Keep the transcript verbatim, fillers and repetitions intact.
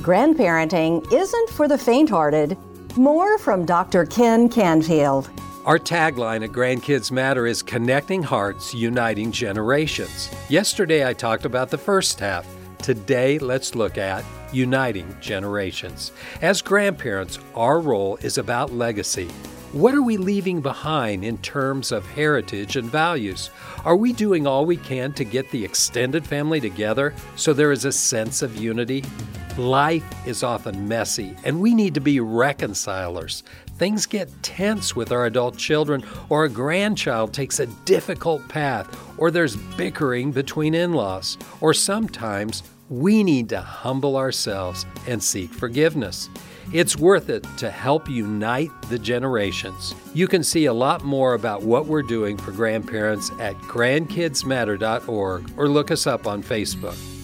Grandparenting isn't for the faint-hearted. More from Doctor Ken Canfield. Our tagline at Grandkids Matter is Connecting Hearts, Uniting Generations. Yesterday I talked about the first half. Today let's look at Uniting Generations. As grandparents, our role is about legacy. What are we leaving behind in terms of heritage and values? Are we doing all we can to get the extended family together so there is a sense of unity? Life is often messy, and we need to be reconcilers. Things get tense with our adult children, or a grandchild takes a difficult path, or there's bickering between in-laws, or sometimes we need to humble ourselves and seek forgiveness. It's worth it to help unite the generations. You can see a lot more about what we're doing for grandparents at grandkids matter dot org or look us up on Facebook.